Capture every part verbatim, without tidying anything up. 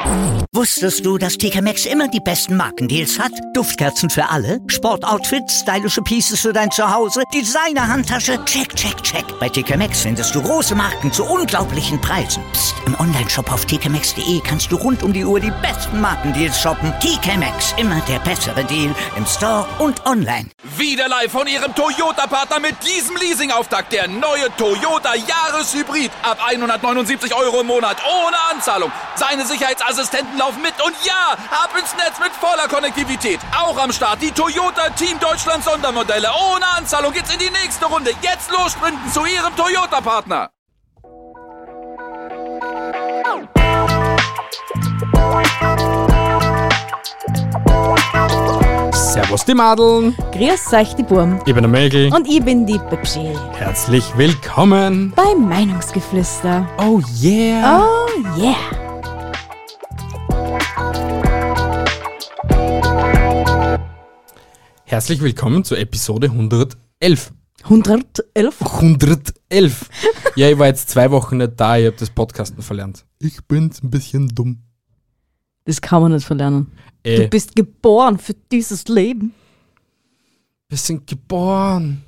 Wusstest du, dass T K Maxx immer die besten Markendeals hat? Duftkerzen für alle, Sportoutfits, stylische Pieces für dein Zuhause, Designer-Handtasche, check, check, check. Bei T K Maxx findest du große Marken zu unglaublichen Preisen. Psst. Im Onlineshop auf t k maxx punkt d e kannst du rund um die Uhr die besten Markendeals shoppen. T K Maxx, immer der bessere Deal im Store und online. Wieder live von Ihrem Toyota-Partner mit diesem Leasing-Auftakt. Der neue Toyota Jahreshybrid. Ab hundertneunundsiebzig Euro im Monat. Ohne Anzahlung. Seine Sicherheitsassistenten laufen mit. Und ja, ab ins Netz mit voller Konnektivität. Auch am Start die Toyota Team Deutschland Sondermodelle. Ohne Anzahlung geht's in die nächste Runde. Jetzt los sprinten zu Ihrem Toyota-Partner. Servus die Madeln. Grüß euch die Burm. Ich bin der Mägel. Und ich bin die Pepsi. Herzlich willkommen bei Meinungsgeflüster. Oh yeah. Oh yeah. Herzlich willkommen zur Episode hundertelf. hundertelf? hundertelf. Ja, ich war jetzt zwei Wochen nicht da, ich habe das Podcasten verlernt. Ich bin's ein bisschen dumm. Das kann man nicht verlernen. Äh, du bist geboren für dieses Leben. Wir sind geboren.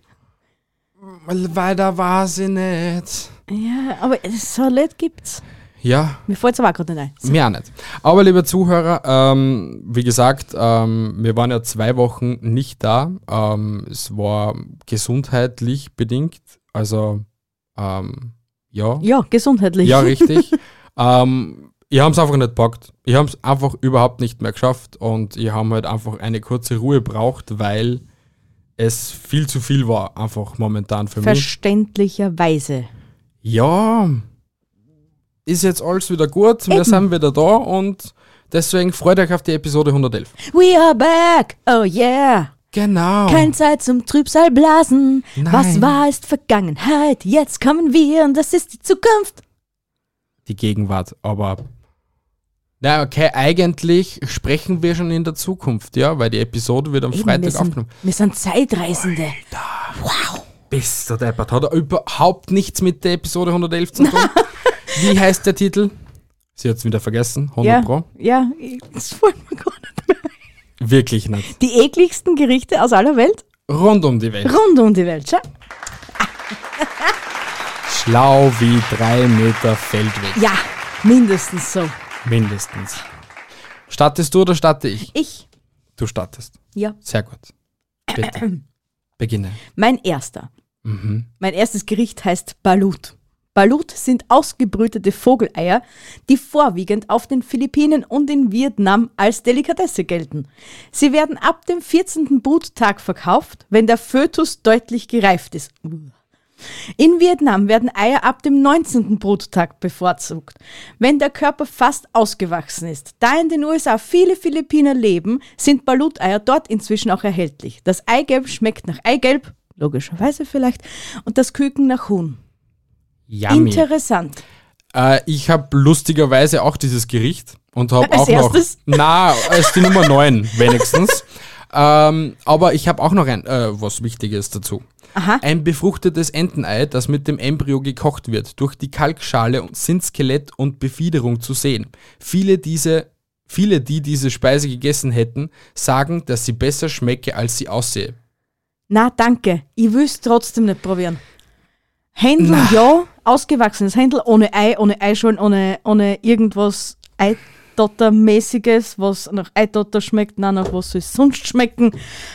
Weiter war sie nicht. Ja, aber so ein Lied gibt's. Ja. Mir fällt's aber auch gerade nicht ein. So. Mir auch nicht. Aber liebe Zuhörer, ähm, wie gesagt, ähm, wir waren ja zwei Wochen nicht da. Ähm, es war gesundheitlich bedingt. Also, ähm, ja. Ja, gesundheitlich. Ja, richtig. ähm, ich habe es einfach nicht gepackt. Ich habe es einfach überhaupt nicht mehr geschafft und ich habe halt einfach eine kurze Ruhe braucht, weil es viel zu viel war, einfach momentan für mich. Verständlicherweise. Ja, ist jetzt alles wieder gut, wir Eben. sind wieder da und deswegen freut euch auf die Episode hundertelf. We are back, oh yeah. Genau. Keine Zeit zum Trübsal blasen. Nein. Was war, ist Vergangenheit. Jetzt kommen wir und das ist die Zukunft. Die Gegenwart, aber na okay, eigentlich sprechen wir schon in der Zukunft, ja, weil die Episode wird am Eben, Freitag wir sind, aufgenommen. Wir sind Zeitreisende. Alter. Wow. Bist du deppert. Hat er überhaupt nichts mit der Episode hundertelf zu tun? Wie heißt der Titel? Sie hat es wieder vergessen, hundert Ja, Pro. ja, das fällt mir gar nicht mehr. Wirklich nicht. Die ekligsten Gerichte aus aller Welt? Rund um die Welt. Rund um die Welt, schau. Schlau wie drei Meter Feldweg. Ja, mindestens so. Mindestens. Startest du oder starte ich? Ich, Du startest. ja. Sehr gut. Bitte. Beginne. Mein erster. Mhm. Mein erstes Gericht heißt Balut. Balut sind ausgebrütete Vogeleier, die vorwiegend auf den Philippinen und in Vietnam als Delikatesse gelten. Sie werden ab dem vierzehnten Bruttag verkauft, wenn der Fötus deutlich gereift ist. In Vietnam werden Eier ab dem neunzehnten Bruttag bevorzugt, wenn der Körper fast ausgewachsen ist. Da in den U S A viele Philippiner leben, sind Balut-Eier dort inzwischen auch erhältlich. Das Eigelb schmeckt nach Eigelb, logischerweise vielleicht, und das Küken nach Huhn. Yummy. Interessant. Äh, ich habe lustigerweise auch dieses Gericht und habe Als auch noch... erstes? Na, als die Nummer neun wenigstens. ähm, aber ich habe auch noch ein, äh, was Wichtiges dazu. Aha. Ein befruchtetes Entenei, das mit dem Embryo gekocht wird. Durch die Kalkschale sind Skelett und Befiederung zu sehen. Viele, diese, viele, die diese Speise gegessen hätten, sagen, dass sie besser schmecke, als sie aussehe. Na, Na, danke. Ich will es trotzdem nicht probieren. Händel, Na. ja, ausgewachsenes Händel, ohne Ei, ohne Eischollen, ohne, ohne irgendwas Eidottermäßiges, was nach Eidotter schmeckt, nein, nach was soll es sonst schmecken.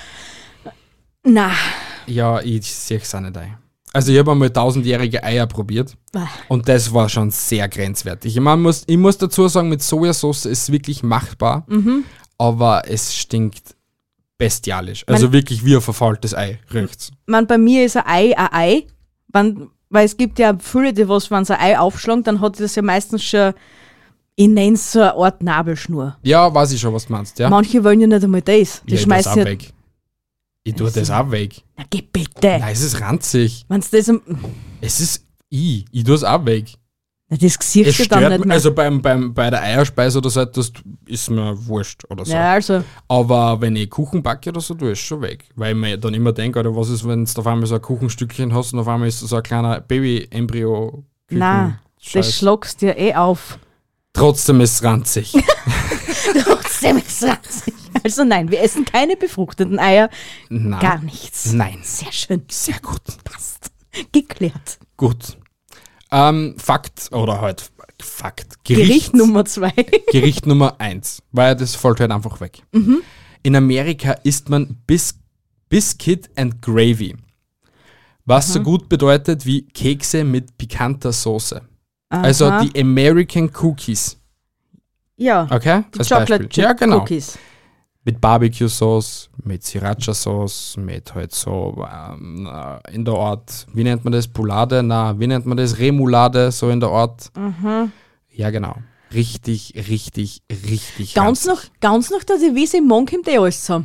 Na, Ja, ich sehe es auch nicht ein. Also ich habe einmal tausendjährige Eier probiert bah. und das war schon sehr grenzwertig. Ich, mein, muss, ich muss dazu sagen, mit Sojasauce ist es wirklich machbar, Mhm. aber es stinkt bestialisch. Also Man- wirklich wie ein verfaultes Ei riecht's. Man, bei mir ist ein Ei ein Ei, wenn, weil es gibt ja viele, die was, wenn sie ein Ei aufschlagen, dann hat das ja meistens schon, ich nenne es so eine Art Nabelschnur. Ja, weiß ich schon, was du meinst. Ja? Manche wollen ja nicht einmal das. Die ja, ich tue das schmeißen auch ja. weg. Ich tue das auch weg. Na, geh bitte. Nein, es ist ranzig. Wenn's das, am- Es ist ich. Ich tue es auch weg. na, das Es siehst du dann stört nicht mich, mehr. also beim, beim, bei der Eierspeise oder so, das ist mir wurscht oder so. ja, also, Aber wenn ich Kuchen backe oder so, tue ich es schon weg. Weil ich mir dann immer denke, oder was ist, wenn du auf einmal so ein Kuchenstückchen hast und auf einmal ist so ein kleiner Baby-Embryo. nein, das schlagst dir eh auf. Trotzdem ist es ranzig. Trotzdem ist es ranzig. Also nein, wir essen keine befruchteten Eier. Na, Gar nichts. Nein. Sehr schön. Sehr gut. Passt. Geklärt. Gut. Ähm, Fakt, oder halt Fakt. Gericht, Gericht Nummer zwei. Gericht Nummer eins, weil das fällt halt einfach weg. Mhm. In Amerika isst man Bis- Biscuit and Gravy, was Mhm. so gut bedeutet wie Kekse mit pikanter Soße. Aha. Also die American Cookies, Ja, okay? die Als Chocolate Beispiel. Chip Ja, genau. Cookies. Mit Barbecue-Sauce, mit Sriracha-Sauce, mit halt so ähm, äh, in der Art, wie nennt man das? Poulade? Na, wie nennt man das? Remoulade, so in der Art. Mhm. Ja, genau. Richtig, richtig, richtig Ganz ranzig. noch, ganz noch der Devise, im Morgen kommt eh alles zusammen.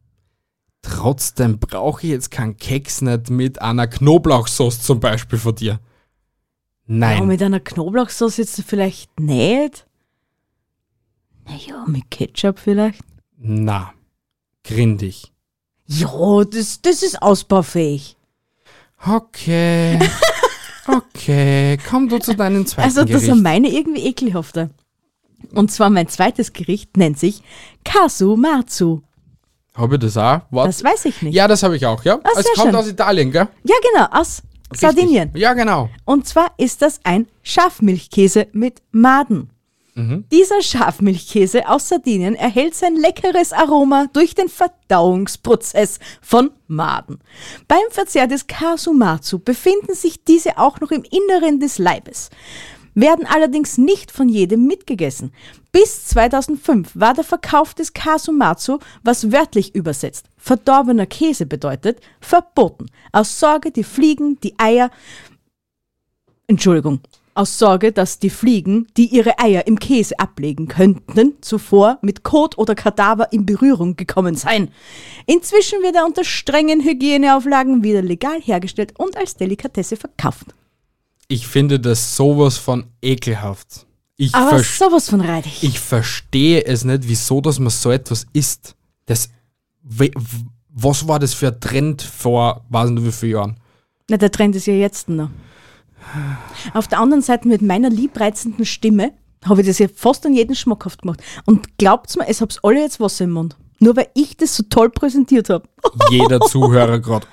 Trotzdem brauche ich jetzt keinen Keks nicht mit einer Knoblauchsauce zum Beispiel von dir. Nein. Ja, mit einer Knoblauchsauce jetzt vielleicht nicht. Naja, mit Ketchup vielleicht. Na, grindig. Ja, das, das ist ausbaufähig. Okay. Okay, komm du zu deinem zweiten Also das Gericht. sind meine irgendwie ekelhafter. Und zwar mein zweites Gericht nennt sich Casu Marzu. Habe ich das auch? Warte. Das weiß ich nicht. Ja, das habe ich auch, ja. Ah, Es sehr kommt schön. aus Italien, gell? Ja, genau, aus Sardinien. Richtig. Ja, genau. Und zwar ist das ein Schafmilchkäse mit Maden. Dieser Schafmilchkäse aus Sardinien erhält sein leckeres Aroma durch den Verdauungsprozess von Maden. Beim Verzehr des Casu Marzu befinden sich diese auch noch im Inneren des Leibes, werden allerdings nicht von jedem mitgegessen. Bis zweitausendfünf war der Verkauf des Casu Marzu, was wörtlich übersetzt verdorbener Käse bedeutet, verboten. Aus Sorge, die Fliegen, die Eier, Entschuldigung, aus Sorge, dass die Fliegen, die ihre Eier im Käse ablegen könnten, zuvor mit Kot oder Kadaver in Berührung gekommen seien. Inzwischen wird er unter strengen Hygieneauflagen wieder legal hergestellt und als Delikatesse verkauft. Ich finde das sowas von ekelhaft. Ich, Aber vers- sowas von reidig. ich verstehe es nicht, wieso, dass man so etwas isst. Das, we- w- was war das für ein Trend vor, weiß nicht wie vielen Jahren? Na, der Trend ist ja jetzt noch. Auf der anderen Seite mit meiner liebreizenden Stimme habe ich das ja fast an jeden schmackhaft gemacht. Und glaubt's mir, es hab's alle jetzt Wasser im Mund. Nur weil ich das so toll präsentiert habe. Jeder Zuhörer gerade.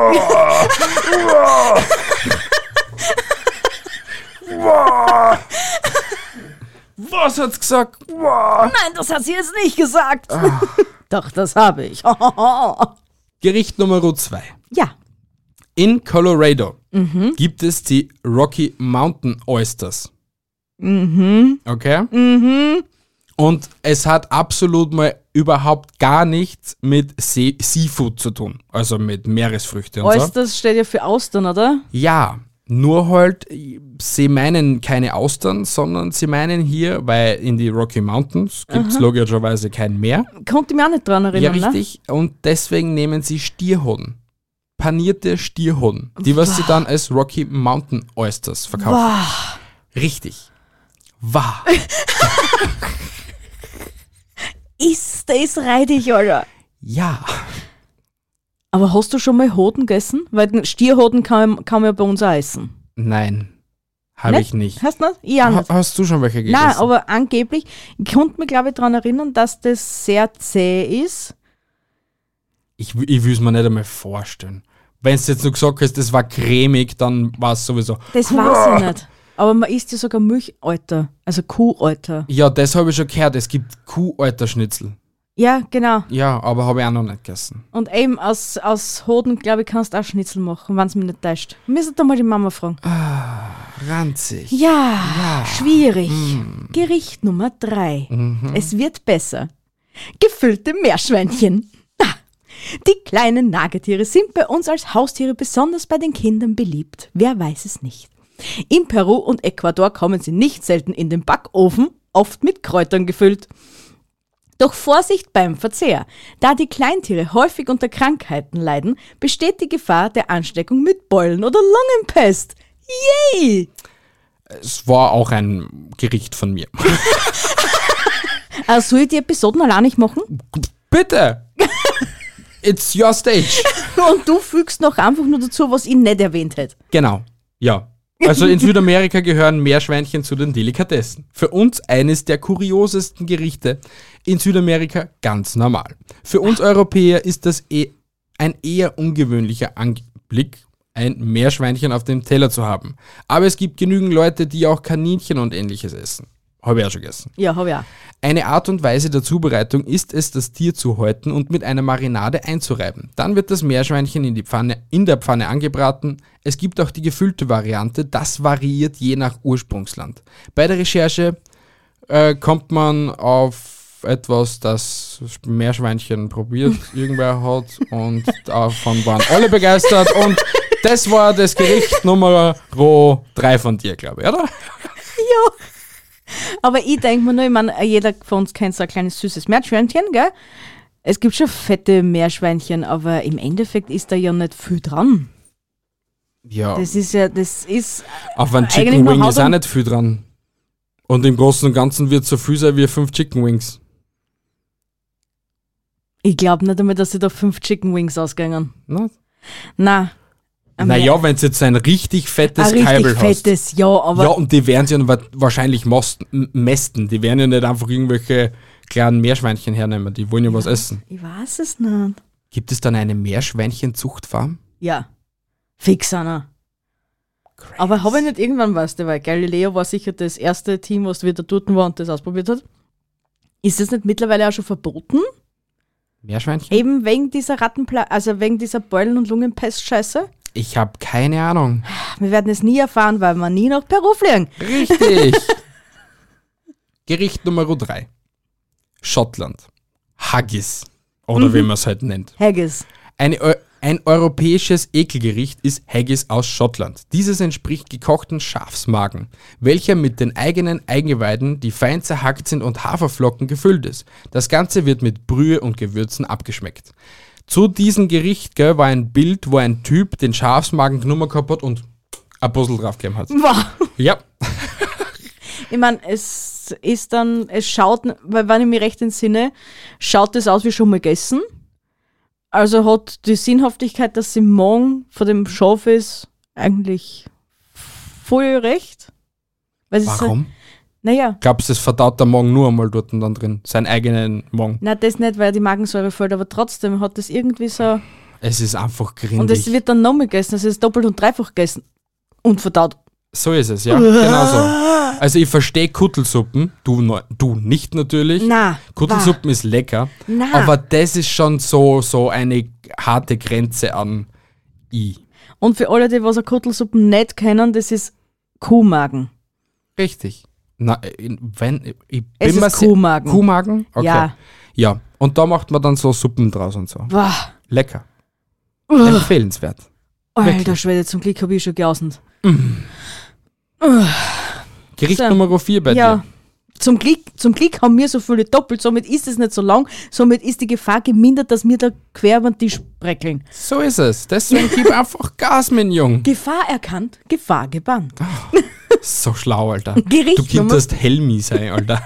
Was hat's gesagt? Nein, das hat sie jetzt nicht gesagt. Doch, das habe ich. Gericht Nummer zwei. Ja. In Colorado gibt es die Rocky Mountain Oysters. Okay? Und es hat absolut mal überhaupt gar nichts mit See- Seafood zu tun. Also mit Meeresfrüchte und so. Oysters steht ja für Austern, oder? Ja, nur halt, sie meinen keine Austern, sondern sie meinen hier, weil in die Rocky Mountains gibt es logischerweise kein Meer. Konnte ich mich auch nicht dran Ja, erinnern, richtig. Und deswegen nehmen sie Stierhoden. Panierte Stierhoden. Die, was sie dann als Rocky Mountain Oysters verkaufen. Wow. Richtig. Wahr. Ist das reidig, Alter. Ja. Aber hast du schon mal Hoden gegessen? Weil den Stierhoden kann, kann man ja bei uns auch essen. Nein. Habe ich nicht. Hast du nicht? Ich auch Ha, nicht. hast du schon welche gegessen? Nein, aber angeblich, ich konnte mich, glaube ich, daran erinnern, dass das sehr zäh ist. Ich, w- ich will es mir nicht einmal vorstellen. Wenn du jetzt nur gesagt hast, das war cremig, dann war es sowieso. Das weiß ich nicht. Aber man isst ja sogar Milchalter, also Kuhalter. Ja, das habe ich schon gehört. Es gibt Kuhalterschnitzel. Ja, genau. Ja, aber habe ich auch noch nicht gegessen. Und eben aus, aus Hoden, glaube ich, kannst du auch Schnitzel machen, wenn es mich nicht täuscht. Müssen da mal die Mama fragen. Ranzig. Ja, schwierig. Gericht Nummer drei. Es wird besser. Gefüllte Meerschweinchen. Ah, die kleinen Nagetiere sind bei uns als Haustiere besonders bei den Kindern beliebt. Wer weiß es nicht. In Peru und Ecuador kommen sie nicht selten in den Backofen, oft mit Kräutern gefüllt. Doch Vorsicht beim Verzehr. Da die Kleintiere häufig unter Krankheiten leiden, besteht die Gefahr der Ansteckung mit Beulen oder Lungenpest. Yay! Es war auch ein Gericht von mir. Also soll ich die Episoden allein nicht machen? Bitte! It's your stage. Und du fügst noch einfach nur dazu, was ich nicht erwähnt hätte. Genau. Ja. Also in Südamerika gehören Meerschweinchen zu den Delikatessen. Für uns eines der kuriosesten Gerichte. In Südamerika ganz normal. Für uns Europäer ist das eh ein eher ungewöhnlicher Anblick, ein Meerschweinchen auf dem Teller zu haben. Aber es gibt genügend Leute, die auch Kaninchen und ähnliches essen. Habe ich auch schon gegessen. Ja, habe ich auch. Eine Art und Weise der Zubereitung ist es, das Tier zu häuten und mit einer Marinade einzureiben. Dann wird das Meerschweinchen in, die Pfanne, in der Pfanne angebraten. Es gibt auch die gefüllte Variante, das variiert je nach Ursprungsland. Bei der Recherche äh, kommt man auf etwas, das Meerschweinchen probiert, irgendwer hat und davon waren alle begeistert und das war das Gericht Nummer drei von dir, glaube ich, oder? Ja. Aber ich denke mir nur, ich meine, jeder von uns kennt so ein kleines süßes Meerschweinchen, gell? Es gibt schon fette Meerschweinchen, aber im Endeffekt ist da ja nicht viel dran. Ja. Das ist ja, das ist. Auf einem eigentlich Chicken nur Wing Haut ist auch und- nicht viel dran. Und im Großen und Ganzen wird es so viel sein wie fünf Chicken Wings. Ich glaube nicht einmal, dass sie da fünf Chicken Wings ausgängen. Na? Nein. Naja, wenn du jetzt ein richtig fettes ein richtig Keibel hast. fettes, ja, aber. Ja, und die werden sie ja wa- wahrscheinlich mosten, m- mästen. Die werden ja nicht einfach irgendwelche kleinen Meerschweinchen hernehmen. Die wollen ja was essen. Ich weiß es nicht. Gibt es dann eine Meerschweinchen-Zuchtfarm? Ja. Fix einer. Aber habe ich nicht irgendwann, weißt du, weil Galileo war sicher das erste Team, was wieder dort war und das ausprobiert hat. Ist das nicht mittlerweile auch schon verboten? Meerschweinchen? Eben wegen dieser Rattenpla also wegen dieser Beulen- und Lungenpest-Scheiße? Ich habe keine Ahnung. Wir werden es nie erfahren, weil wir nie nach Peru fliegen. Richtig. Gericht Nummer drei. Schottland. Haggis. Oder Mhm. wie man es halt nennt. Haggis. Eine, Eu- ein europäisches Ekelgericht ist Haggis aus Schottland. Dieses entspricht gekochten Schafsmagen, welcher mit den eigenen Eingeweiden, die fein zerhackt sind und Haferflocken gefüllt ist. Das Ganze wird mit Brühe und Gewürzen abgeschmeckt. Zu diesem Gericht gell, war ein Bild, wo ein Typ den Schafsmagen genommen gehabt hat und ein Puzzle draufgegeben hat. Wow. Ja, Ich meine, es ist dann, es schaut, weil wenn ich mich recht entsinne, schaut es aus wie schon mal gegessen. Also hat die Sinnhaftigkeit, dass sie morgen von dem Schaf ist, eigentlich voll recht. Weil es ist warum? So, naja, Glaubst du, es verdaut der Morgen nur einmal dort und dann drin? Seinen eigenen Morgen. na das nicht, weil die Magensäure fällt, aber trotzdem hat das irgendwie so. Es ist einfach Und es grindig. wird dann nochmal gegessen, also es ist doppelt und dreifach gegessen. Und verdaut. So ist es, ja. Genau so. Also ich verstehe Kuttelsuppen, du, no- du nicht natürlich. Na, Kuttelsuppen ist lecker, Na. aber das ist schon so, so eine harte Grenze an I. Und für alle, die was eine Kuttelsuppen nicht kennen, das ist Kuhmagen. Richtig. Na, äh, wenn, ich bin Es mir ist sehr- Kuhmagen. Kuhmagen? Okay. Ja. Ja, und da macht man dann so Suppen draus und so. Wow. Lecker. Empfehlenswert. Alter Wirklich. Schwede, zum Glück habe ich schon geausen. Gericht So. Nummer vier bei Ja, dir. zum Glück, zum Glück haben wir so viele doppelt, somit ist es nicht so lang, somit ist die Gefahr gemindert, dass wir da quer über den Tisch breckeln. So ist es. Deswegen gib einfach Gas, mein Jung. Gefahr erkannt, Gefahr gebannt. So schlau, Alter. Gericht du Nummer- könntest Helmi sein, Alter.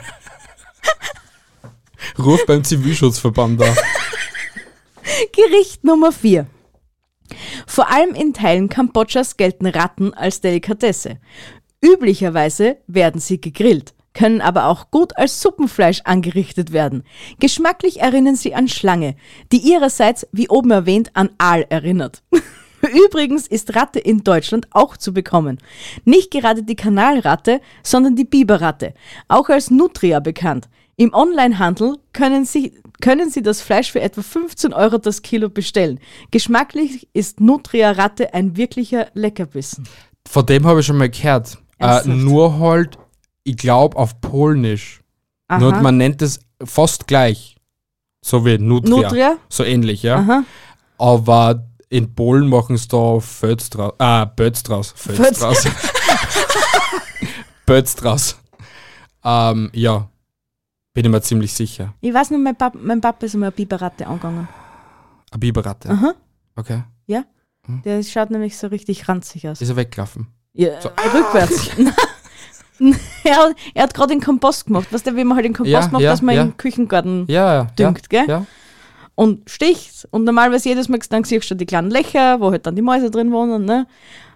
Ruf beim Zivilschutzverband da. Gericht Nummer vier. Vor allem in Teilen Kambodschas gelten Ratten als Delikatesse. Üblicherweise werden sie gegrillt, können aber auch gut als Suppenfleisch angerichtet werden. Geschmacklich erinnern sie an Schlange, die ihrerseits, wie oben erwähnt, an Aal erinnert. Übrigens ist Ratte in Deutschland auch zu bekommen. Nicht gerade die Kanalratte, sondern die Biberratte, auch als Nutria bekannt. Im Onlinehandel können Sie, können Sie das Fleisch für etwa fünfzehn Euro das Kilo bestellen. Geschmacklich ist Nutria-Ratte ein wirklicher Leckerbissen. Von dem habe ich schon mal gehört. Äh, Ernsthaft? nur halt, ich glaube, auf Polnisch. Aha. Nur man nennt es fast gleich. So wie Nutria. Nutria? So ähnlich, ja. Aha. Aber in Polen machen sie da Fötz draus. Ah, Bötz draus. Fötz Fötz. draus. Bötz draus. Ähm, ja. Bin ich mir ziemlich sicher. Ich weiß nur, mein, Pap mein Papa ist einmal eine Biberratte angegangen. Eine Biberratte. Aha. Okay. Ja? Der schaut nämlich so richtig ranzig aus. Ist er weggelaufen? Ja, rückwärts. er, hat- er hat gerade den Kompost gemacht. Weißt du, wie man halt den Kompost Ja, macht, ja, dass man ja. im Küchengarten Ja, ja. düngt, ja, gell? Ja. Und sticht. Und normalerweise jedes Mal dann siehst du die kleinen Löcher, wo halt dann die Mäuse drin wohnen. Ne?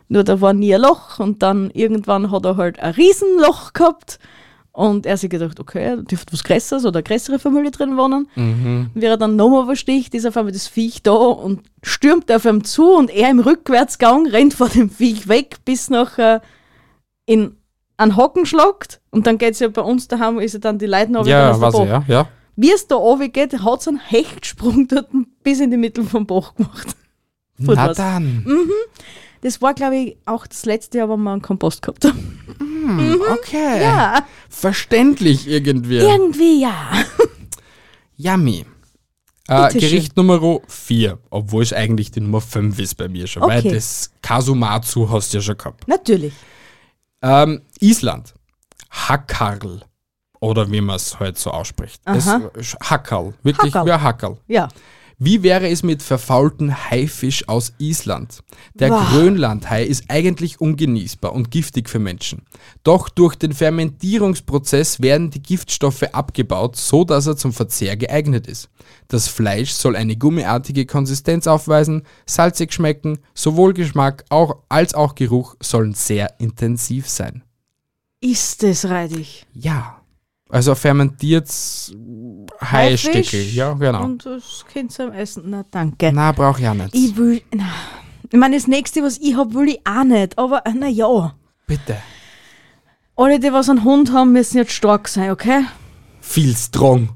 Nur da war nie ein Loch und dann irgendwann hat er halt ein Riesenloch gehabt und er hat sich gedacht, okay, da dürfte was Größeres oder eine größere Familie drin wohnen. Mhm. Wie er dann nochmal versticht, ist auf einmal das Viech da und stürmt auf ihm zu und er im Rückwärtsgang rennt vor dem Viech weg, bis nachher in einen Hocken schlagt und dann geht es ja bei uns daheim, ist ja dann die Leute noch Ja, weiß ich, ja. ja. Wie es da runtergeht, hat es einen Hechtsprung dort bis in die Mitte vom Bach gemacht. Voll Na was. dann. Mhm. Das war, glaube ich, auch das letzte Jahr, wo wir einen Kompost gehabt haben. Hm, okay. Ja. Verständlich irgendwie. Irgendwie ja. Yummy. Äh, Bitte Gericht Nummer vier, obwohl es eigentlich die Nummer fünf ist bei mir schon, weil Okay. das Kasumatsu hast du ja schon gehabt. Natürlich. Ähm, Island. Hackerl. Oder wie man es halt so ausspricht. Es, Aha. Hackerl. Wirklich Hackerl. wie ein Hackerl. Ja. Wie wäre es mit verfaulten Haifisch aus Island? Der Wow. Grönlandhai ist eigentlich ungenießbar und giftig für Menschen. Doch durch den Fermentierungsprozess werden die Giftstoffe abgebaut, so dass er zum Verzehr geeignet ist. Das Fleisch soll eine gummiartige Konsistenz aufweisen, salzig schmecken, sowohl Geschmack auch, als auch Geruch sollen sehr intensiv sein. Ist es reidig? Ja, also fermentiert's Haistickel. Ja, genau. Und das Kind zum Essen. Na, danke. Na, brauch ich auch nicht. Ich will. Na, ich meine, das nächste, was ich habe, will ich auch nicht. Aber na ja. Bitte. Alle, die was einen Hund haben, müssen jetzt stark sein, okay? Viel strong.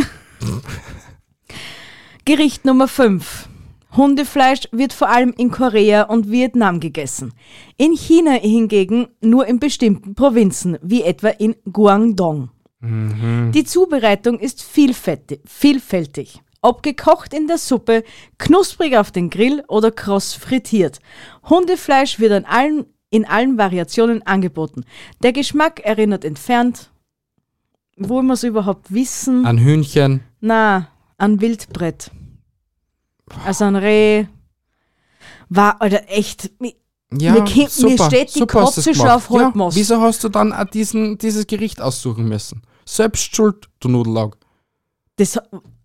Gericht Nummer fünf. Hundefleisch wird vor allem in Korea und Vietnam gegessen. In China hingegen nur in bestimmten Provinzen, wie etwa in Guangdong. Die Zubereitung ist vielfältig, vielfältig. Ob gekocht in der Suppe, knusprig auf den Grill oder kross frittiert. Hundefleisch wird an allen, in allen Variationen angeboten. Der Geschmack erinnert entfernt, wo wir es überhaupt wissen, Ein Hühnchen. na, an Wildbrett. Also ein Reh. War, Alter, echt. mi- Ja, Mir käm- mir super, steht die super hast du's Kotze schon gemacht. auf Halbmast. Ja, wieso hast du dann auch diesen, dieses Gericht aussuchen müssen? Selbst schuld, du Nudellaug. Das,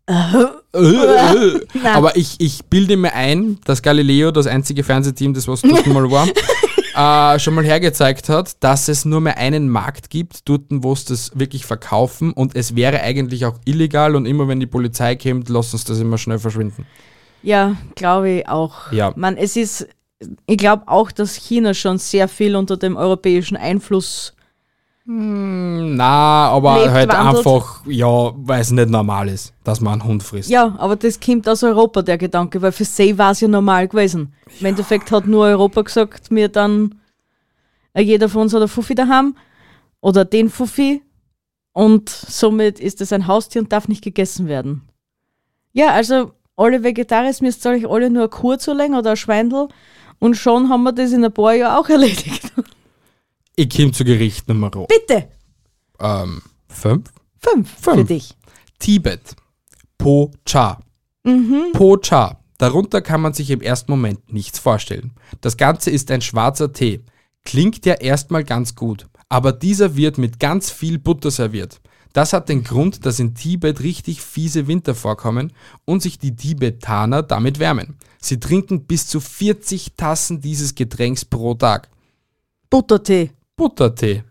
Äh, Nein. Aber ich, ich bilde mir ein, dass Galileo, das einzige Fernsehteam, das was dort mal war, äh, schon mal hergezeigt hat, dass es nur mehr einen Markt gibt, dort, wo es das wirklich verkaufen, und es wäre eigentlich auch illegal, und immer wenn die Polizei kommt, lassen uns das immer schnell verschwinden. ja, glaube ich auch. Ja. Man, es ist, ich glaube auch, dass China schon sehr viel unter dem europäischen Einfluss. Na, aber Lebt, halt wandelt. einfach, ja, weil es nicht normal ist, dass man einen Hund frisst. Ja, aber das kommt aus Europa, der Gedanke, weil für sie war es ja normal gewesen. Im Endeffekt hat nur Europa gesagt, mir dann, äh, jeder von uns hat ein Fuffi daheim oder den Fuffi und somit ist es ein Haustier und darf nicht gegessen werden. Ja, also alle Vegetarier müsst ihr euch alle nur eine Kuh zulegen oder ein Schweindel und schon haben wir das in ein paar Jahren auch erledigt. Ich komme zu Gericht Nummer Bitte, ähm, fünf. fünf, für Fünf. dich. Tibet. Po Cha. Po Cha. Darunter kann man sich im ersten Moment nichts vorstellen. Das Ganze ist ein schwarzer Tee. Klingt ja erstmal ganz gut, aber dieser wird mit ganz viel Butter serviert. Das hat den Grund, dass in Tibet richtig fiese Winter vorkommen und sich die Tibetaner damit wärmen. Sie trinken bis zu vierzig Tassen dieses Getränks pro Tag. Buttertee. Buttertee.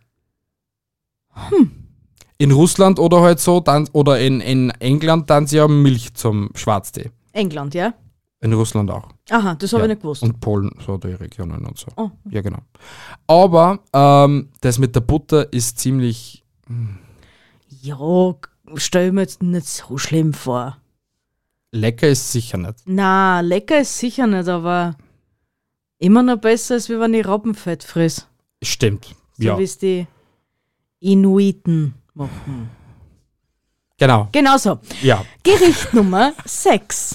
In Russland oder halt so, dann, oder in, in England dann sie ja Milch zum Schwarztee. England, ja? In Russland auch. Aha, das habe Ja. ich nicht gewusst. Und Polen, so die Regionen und so. Oh. Ja, genau. Aber ähm, das mit der Butter ist ziemlich. Ja, stell mir jetzt nicht so schlimm vor. Lecker ist sicher nicht. Na, lecker ist sicher nicht, aber immer noch besser, als wenn ich Robbenfett friss. Stimmt. So Ja. wie es die Inuiten machen. Genau. Genau so. Ja. Gericht Nummer sechs.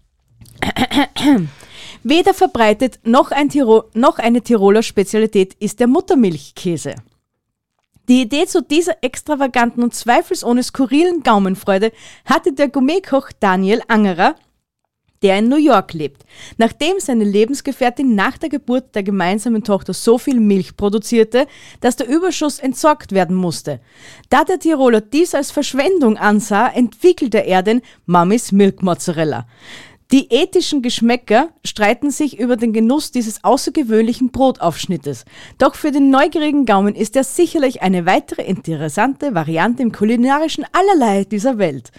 Weder verbreitet noch, ein Tiro noch eine Tiroler Spezialität ist der Muttermilchkäse. Die Idee zu dieser extravaganten und zweifelsohne skurrilen Gaumenfreude hatte der Gourmetkoch Daniel Angerer, der in New York lebt, nachdem seine Lebensgefährtin nach der Geburt der gemeinsamen Tochter so viel Milch produzierte, dass der Überschuss entsorgt werden musste. Da der Tiroler dies als Verschwendung ansah, entwickelte er den Mamis Milk Mozzarella. Die ethischen Geschmäcker streiten sich über den Genuss dieses außergewöhnlichen Brotaufschnittes. Doch für den neugierigen Gaumen ist er sicherlich eine weitere interessante Variante im kulinarischen Allerlei dieser Welt.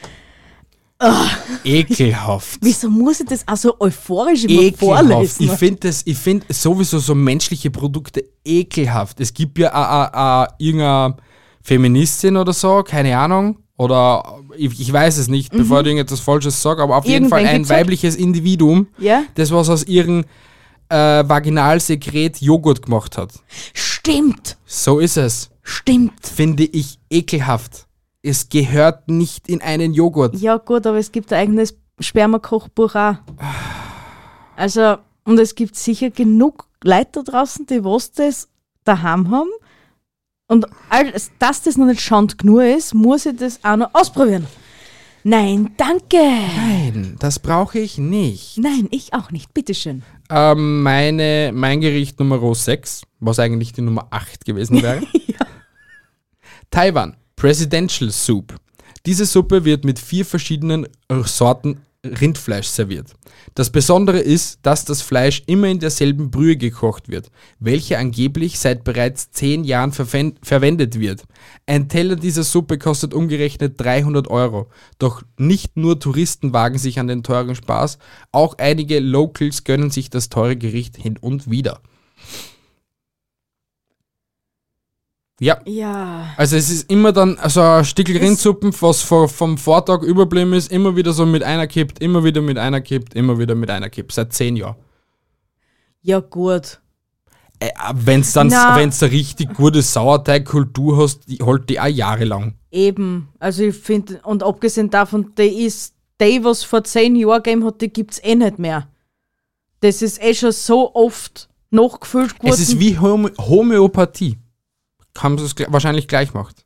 Ekelhaft. Wieso muss ich das auch so euphorisch immer Ekelhaft. vorlesen? Ich finde das, ich finde sowieso so menschliche Produkte ekelhaft. Es gibt ja a, a, a, irgendeine Feministin oder so, keine Ahnung, oder ich, ich weiß es nicht, mhm. bevor ich irgendetwas Falsches sage, aber auf jeden Irgendwann Fall ein gibt's halt- weibliches Individuum, Ja? das was aus ihrem äh, Vaginalsekret Joghurt gemacht hat. Stimmt, So ist es. stimmt. Finde ich ekelhaft. Es gehört nicht in einen Joghurt. Ja gut, aber es gibt ein eigenes Spermakochbuch auch. Also, und es gibt sicher genug Leute da draußen, die was das daheim haben. Und als dass das noch nicht schand genug ist, muss ich das auch noch ausprobieren. Nein, danke. Nein, das brauche ich nicht. Nein, ich auch nicht. Bitteschön. Ähm, meine, mein Gericht Nummer sechs, was eigentlich die Nummer acht gewesen wäre. Taiwan, Presidential Soup. Diese Suppe wird mit vier verschiedenen Sorten Rindfleisch serviert. Das Besondere ist, dass das Fleisch immer in derselben Brühe gekocht wird, welche angeblich seit bereits zehn Jahren verwen- verwendet wird. Ein Teller dieser Suppe kostet umgerechnet dreihundert Euro. Doch nicht nur Touristen wagen sich an den teuren Spaß, auch einige Locals gönnen sich das teure Gericht hin und wieder. Ja, Ja. also es ist immer dann so ein Stückel Rindsuppen, was vor, vom Vortag überblieben ist, immer wieder so mit einer kippt, immer wieder mit einer kippt, immer wieder mit einer kippt, seit zehn Jahren. Ja gut. Äh, wenn's dann, Na. wenn's eine richtig gute Sauerteigkultur hast, die hält die auch jahrelang. Eben. Also ich finde, und abgesehen davon, die ist, die, was vor zehn Jahren gegeben hat, die gibt es eh nicht mehr. Das ist eh schon so oft nachgefüllt geworden. Es ist wie Homö- Homöopathie. Haben sie es gl- wahrscheinlich gleich gemacht.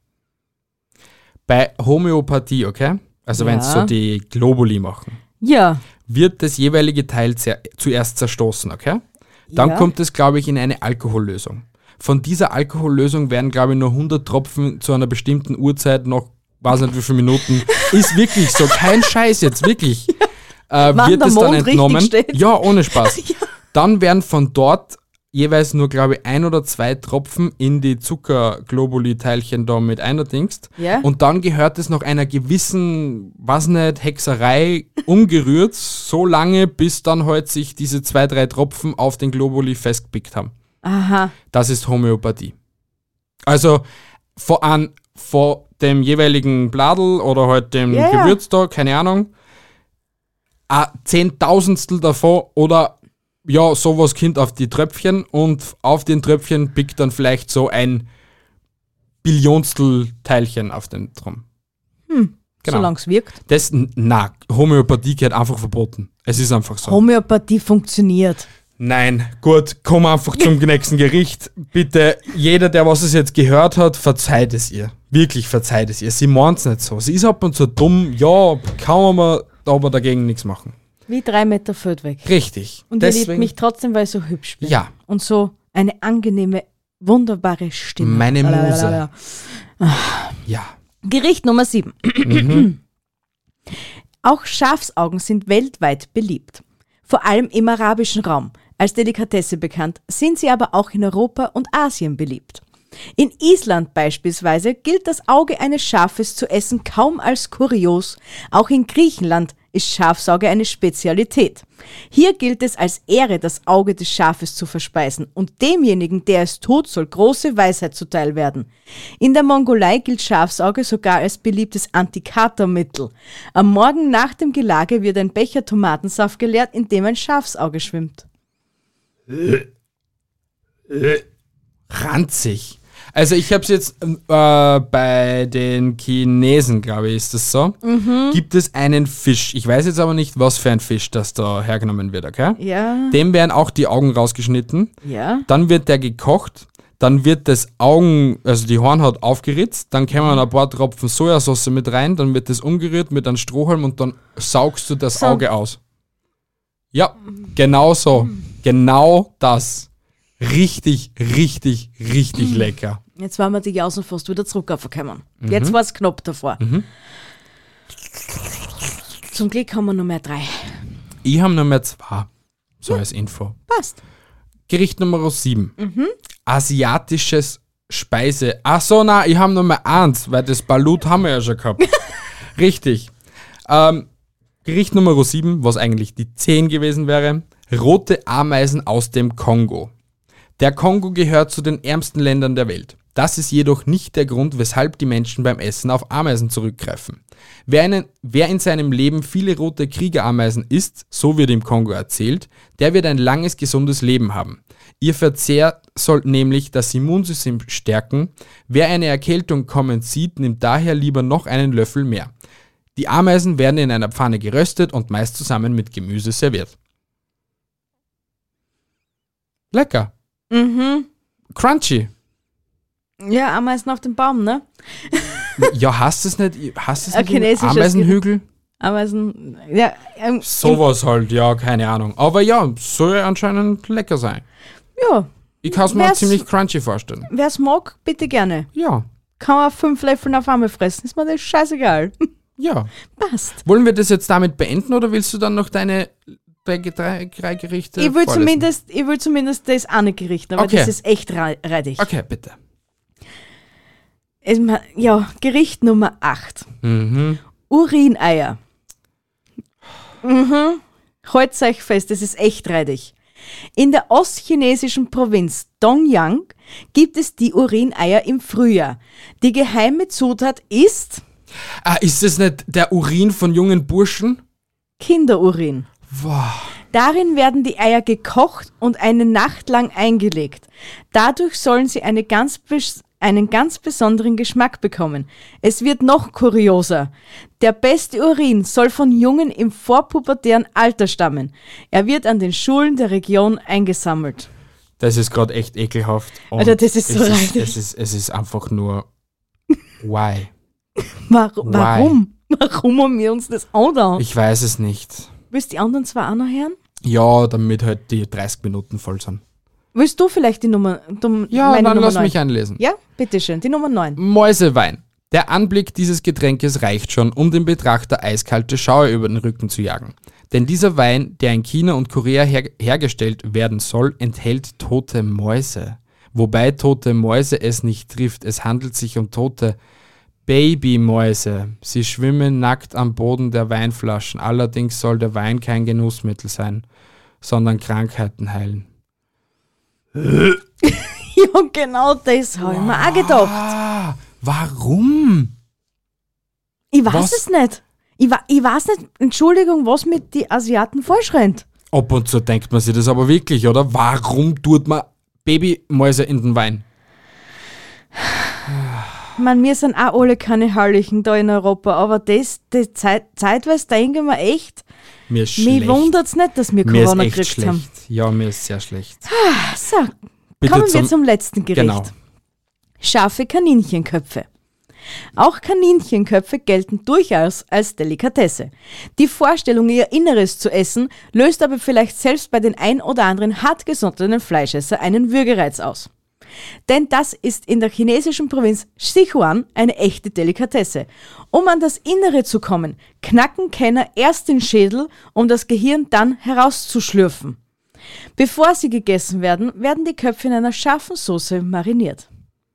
Bei Homöopathie, okay? Also wenn Ja. sie so die Globuli machen, Ja. wird das jeweilige Teil zer- zuerst zerstoßen, okay? Dann Ja. kommt es, glaube ich, in eine Alkohollösung. Von dieser Alkohollösung werden, glaube ich, nur hundert Tropfen zu einer bestimmten Uhrzeit noch, weiß nicht wie viele Minuten, ist wirklich so, kein Scheiß jetzt, wirklich. Äh, Wann wird der es dann Mond richtig entnommen. steht. Ja, ohne Spaß. Dann werden von dort jeweils nur, glaube ich, ein oder zwei Tropfen in die Zuckerglobuli-Teilchen da mit eindingst. Ja. Und dann gehört es noch einer gewissen, was nicht, Hexerei umgerührt, so lange, bis dann halt sich diese zwei, drei Tropfen auf den Globuli festgepickt haben. Aha. Das ist Homöopathie. Also vor, an, vor dem jeweiligen Bladel oder halt dem Ja, ja. Gewürz da, keine Ahnung, ein Zehntausendstel davon oder ja, sowas kommt auf die Tröpfchen und auf den Tröpfchen pickt dann vielleicht so ein Billionstel Teilchen auf den drum. Genau. Solange es wirkt. Das, na, Homöopathie gehört einfach verboten. Es ist einfach so. Homöopathie funktioniert. Nein, gut, komm einfach zum nächsten Gericht. Bitte, jeder, der was es jetzt gehört hat, verzeiht es ihr. Wirklich verzeiht es ihr. Sie meint's nicht so. Sie ist ab und zu dumm, ja, kann man aber dagegen nichts machen. Wie drei Meter Feld weg. Richtig. Und ihr Deswegen, liebt mich trotzdem, weil ich so hübsch bin. Ja. Und so eine angenehme, wunderbare Stimme. Meine Muse. Lalalala. Ja. Gericht Nummer sieben. Mhm. Auch Schafsaugen sind weltweit beliebt. Vor allem im arabischen Raum. Als Delikatesse bekannt, sind sie aber auch in Europa und Asien beliebt. In Island beispielsweise gilt das Auge eines Schafes zu essen kaum als kurios. Auch in Griechenland ist Schafsauge eine Spezialität. Hier gilt es als Ehre, das Auge des Schafes zu verspeisen und demjenigen, der es tut, soll große Weisheit zuteil werden. In der Mongolei gilt Schafsauge sogar als beliebtes Antikatermittel. Am Morgen nach dem Gelage wird ein Becher Tomatensaft geleert, in dem ein Schafsauge schwimmt. Ranzig. Also ich habe es jetzt äh, bei den Chinesen, glaube ich, ist das so. Mhm. Gibt es einen Fisch. Ich weiß jetzt aber nicht, was für ein Fisch das da hergenommen wird, okay? Ja, Dem werden auch die Augen rausgeschnitten. ja. Dann wird der gekocht. Dann wird das Augen, also die Hornhaut aufgeritzt. Dann kommen ein paar Tropfen Sojasauce mit rein. Dann wird das umgerührt mit einem Strohhalm und dann saugst du das So. Auge aus. Ja, genau so. Genau das. Richtig, richtig, richtig Mhm. lecker. Jetzt waren wir die Jausen fast wieder zurückgekommen. Jetzt war es knapp davor. Zum Glück haben wir noch mehr drei. Ich habe nur mehr zwei. So als Info. Passt. Gericht Nummer sieben. Asiatisches Speise. Ach so, nein, ich habe nur mehr eins, weil das Balut haben wir ja schon gehabt. Richtig. Ähm, Gericht Nummer sieben, was eigentlich die zehn gewesen wäre. Rote Ameisen aus dem Kongo. Der Kongo gehört zu den ärmsten Ländern der Welt. Das ist jedoch nicht der Grund, weshalb die Menschen beim Essen auf Ameisen zurückgreifen. Wer, einen, wer in seinem Leben viele rote Kriegerameisen isst, so wird im Kongo erzählt, der wird ein langes, gesundes Leben haben. Ihr Verzehr soll nämlich das Immunsystem stärken. Wer eine Erkältung kommen sieht, nimmt daher lieber noch einen Löffel mehr. Die Ameisen werden in einer Pfanne geröstet und meist zusammen mit Gemüse serviert. Lecker. Mhm. Crunchy. Ja, Ameisen auf dem Baum, ne? Ja, hast du es nicht? Hast du es Ein nicht? im chinesisches Ameisenhügel? Ameisen, ja. Ähm, Sowas halt, ja, keine Ahnung. Aber ja, soll ja anscheinend lecker sein. Ja. Ich kann es mir Wer's- ziemlich crunchy vorstellen. Wer es mag, bitte gerne. Ja, Kann man fünf Löffel auf einmal fressen, ist mir das scheißegal. ja. Passt. Wollen wir das jetzt damit beenden oder willst du dann noch deine drei, drei, drei Gerichte Ich will, vorlesen? zumindest, ich will zumindest das eine Gericht, aber Okay. das ist echt rei- reidig. Okay, bitte. Es ma- Ja, Gericht Nummer acht. Mhm. Urineier. Mhm. Halt's euch fest, das ist echt reidig. In der ostchinesischen Provinz Dongyang gibt es die Urineier im Frühjahr. Die geheime Zutat ist Ah, ist das nicht der Urin von jungen Burschen? Kinderurin. Wow. Darin werden die Eier gekocht und eine Nacht lang eingelegt. Dadurch sollen sie eine ganz bes- einen ganz besonderen Geschmack bekommen. Es wird noch kurioser. Der beste Urin soll von Jungen im vorpubertären Alter stammen. Er wird an den Schulen der Region eingesammelt. Das ist gerade echt ekelhaft. Und Alter, das ist so es reidig. Es ist, es ist einfach nur why? War, Why? warum? Warum haben wir uns das andauern? Ich weiß es nicht. Willst du die anderen zwei auch noch hören? Ja, damit halt die dreißig Minuten voll sind. Willst du vielleicht die Nummer, du, Ja, meine dann Nummer lass neun? mich einlesen. Ja, bitteschön, die Nummer neun. Mäusewein. Der Anblick dieses Getränkes reicht schon, um dem Betrachter eiskalte Schauer über den Rücken zu jagen. Denn dieser Wein, der in China und Korea her- hergestellt werden soll, enthält tote Mäuse. Wobei tote Mäuse es nicht trifft. Es handelt sich um tote Babymäuse. Sie schwimmen nackt am Boden der Weinflaschen. Allerdings soll der Wein kein Genussmittel sein, sondern Krankheiten heilen. Ja, genau das habe ich mir auch gedacht. Ah, warum? Ich weiß Was? es nicht. Ich, wa- ich weiß nicht, Entschuldigung, was mit den Asiaten falsch rennt. Ab und zu denkt man sich das aber wirklich, oder? Warum tut man Babymäuse in den Wein? Ich meine, wir sind auch alle keine Herrlichen da in Europa, aber das, das Zeit, zeitweise denken wir echt, Mir ist mich schlecht. wundert es nicht, dass wir Mir ist Corona echt gekriegt schlecht. haben. Ja, mir ist sehr schlecht. So, Bitte kommen wir zum- zum letzten Gericht. Genau. Scharfe Kaninchenköpfe. Auch Kaninchenköpfe gelten durchaus als Delikatesse. Die Vorstellung, ihr Inneres zu essen, löst aber vielleicht selbst bei den ein oder anderen hartgesottenen Fleischesser einen Würgereiz aus. Denn das ist in der chinesischen Provinz Sichuan eine echte Delikatesse. Um an das Innere zu kommen, knacken Kenner erst den Schädel, um das Gehirn dann herauszuschlürfen. Bevor sie gegessen werden, werden die Köpfe in einer scharfen Soße mariniert.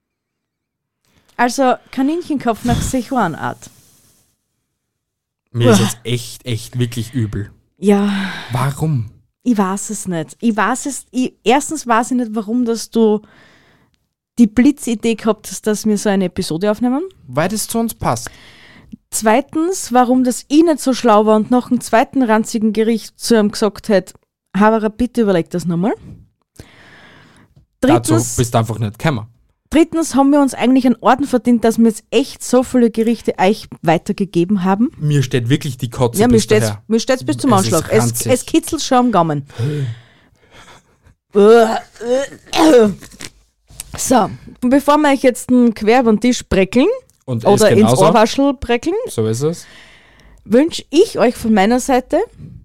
Also Kaninchenkopf nach Sichuan-Art. Mir ist Uah. jetzt echt, echt wirklich übel. Ja, Warum? ich weiß es nicht. Ich weiß es, ich, erstens weiß ich nicht, warum dass du die Blitzidee gehabt hast, dass wir so eine Episode aufnehmen. Weil das zu uns passt. Zweitens, warum das ich nicht so schlau war und noch einen zweiten ranzigen Gericht zu ihm gesagt hat, Havara, bitte überleg das nochmal. Dazu Drittens, bist du einfach nicht gekommen. drittens haben wir uns eigentlich einen Orden verdient, dass wir jetzt echt so viele Gerichte euch weitergegeben haben. Mir steht wirklich die Kotze Ja, mir bis steht's, daher. mir steht's bis zum Es ist Anschlag. Es, ranzig. es kitzelt schon am Gaumen. So, und bevor wir euch jetzt einen quer über den Tisch breckeln Und es oder ins genauso. Ohrwaschel breckeln, So ist es. wünsche ich euch von meiner Seite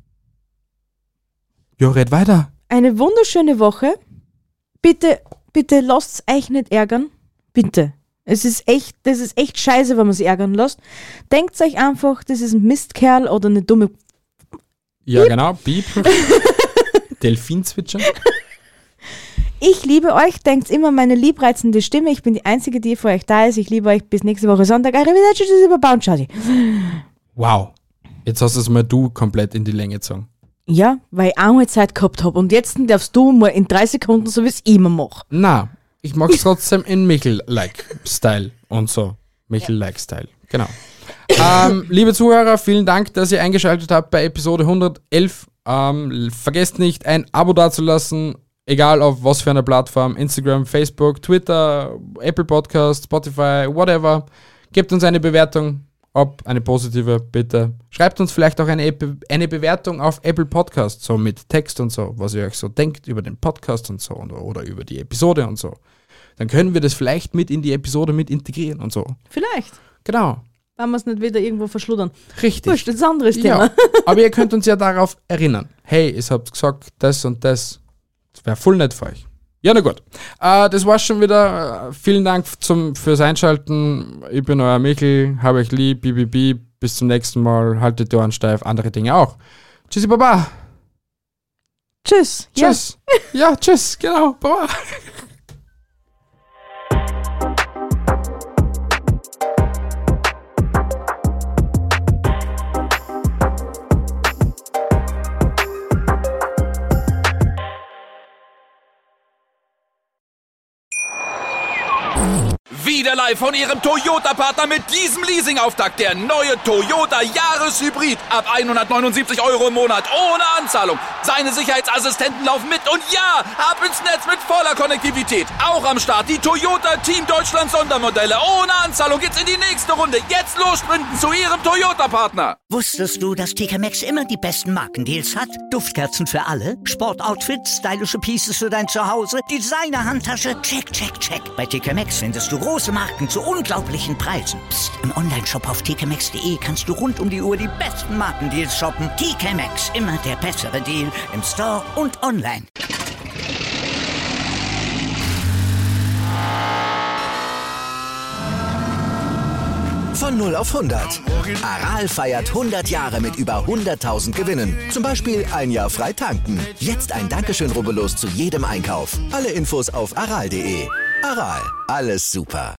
Ja, red weiter. eine wunderschöne Woche. Bitte, bitte lasst euch nicht ärgern. Bitte. Es ist echt, das ist echt scheiße, wenn man sich ärgern lässt. Denkt euch einfach, das ist ein Mistkerl oder eine dumme Ja, Piep. genau, Piep. Delfinzwitschern. Ich liebe euch, denkt immer meine liebreizende Stimme. Ich bin die Einzige, die für euch da ist. Ich liebe euch. Bis nächste Woche Sonntag. Arrivederci, tschüss, überbauen, Schadi. Wow. Jetzt hast du es mal du komplett in die Länge gezogen. Ja, weil ich einmal Zeit gehabt habe. Und jetzt darfst du mal in drei Sekunden, so wie es immer mache. Na, ich mag es trotzdem in Michel-like-Style und so. Michel-like-Style, genau. ähm, liebe Zuhörer, vielen Dank, dass ihr eingeschaltet habt bei Episode hundertelf. Ähm, vergesst nicht, ein Abo dazulassen, egal auf was für einer Plattform, Instagram, Facebook, Twitter, Apple Podcast, Spotify, whatever. Gebt uns eine Bewertung, ob eine positive, bitte. Schreibt uns vielleicht auch eine, eine Bewertung auf Apple Podcast, so mit Text und so, was ihr euch so denkt über den Podcast und so oder über die Episode und so. Dann können wir das vielleicht mit in die Episode mit integrieren und so. Vielleicht. Genau. Wenn wir es nicht wieder irgendwo verschluddern. Richtig. Wurscht, das ist ein anderes Thema. Ja, aber ihr könnt uns ja darauf erinnern. Hey, ihr habt gesagt, das und das. Das wäre voll nett für euch. Ja, na gut. Äh, das war's schon wieder. Äh, vielen Dank zum, fürs Einschalten. Ich bin euer Michel. Hab euch lieb. Bi, bi, bi. Bis zum nächsten Mal. Haltet die Ohren steif. Andere Dinge auch. Tschüssi, Baba. Tschüss. Tschüss. Ja, ja tschüss. Genau. Baba. Wieder live von Ihrem Toyota-Partner mit diesem Leasing-Auftakt. Der neue Toyota Jahreshybrid. Ab hundertneunundsiebzig Euro im Monat. Ohne Anzahlung. Seine Sicherheitsassistenten laufen mit. Und ja, ab ins Netz mit voller Konnektivität. Auch am Start die Toyota Team Deutschland Sondermodelle. Ohne Anzahlung geht's in die nächste Runde. Jetzt los sprinten zu Ihrem Toyota-Partner. Wusstest du, dass T K Maxx immer die besten Markendeals hat? Duftkerzen für alle, Sportoutfits, stylische Pieces für dein Zuhause, Designer-Handtasche, check, check, check. Bei T K Maxx findest du große Marken zu unglaublichen Preisen. Psst. Im Onlineshop auf t k maxx punkt d e kannst du rund um die Uhr die besten Markendeals shoppen. T K Maxx, immer der bessere Deal im Store und online. Von null auf hundert. Aral feiert hundert Jahre mit über hunderttausend Gewinnen. Zum Beispiel ein Jahr frei tanken. Jetzt ein Dankeschön, rubbellos zu jedem Einkauf. Alle Infos auf aral punkt de. Aral, alles super.